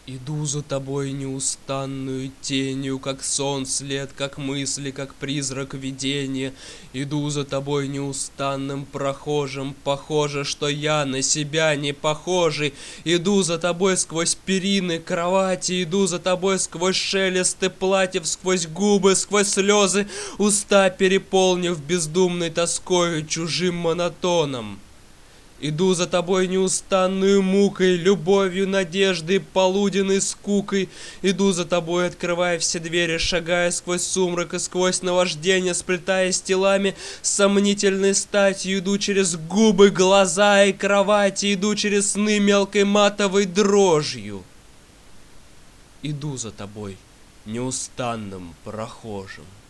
Иду за тобой неустанную тенью, как сон след, как мысли, как призрак видения. Иду за тобой неустанным прохожим, похоже, что я на себя не похожий. Иду за тобой сквозь перины кровати, иду за тобой сквозь шелесты платьев, сквозь губы, сквозь слезы, уста переполнив бездумной тоскою, чужим монотоном. Иду за тобой неустанную мукой, любовью, надеждой, полуденной скукой. Иду за тобой, открывая все двери, шагая сквозь сумрак и сквозь наваждение, сплетаясь телами с сомнительной статью. Иду через губы, глаза и кровати, иду через сны мелкой матовой дрожью. Иду за тобой неустанным прохожим.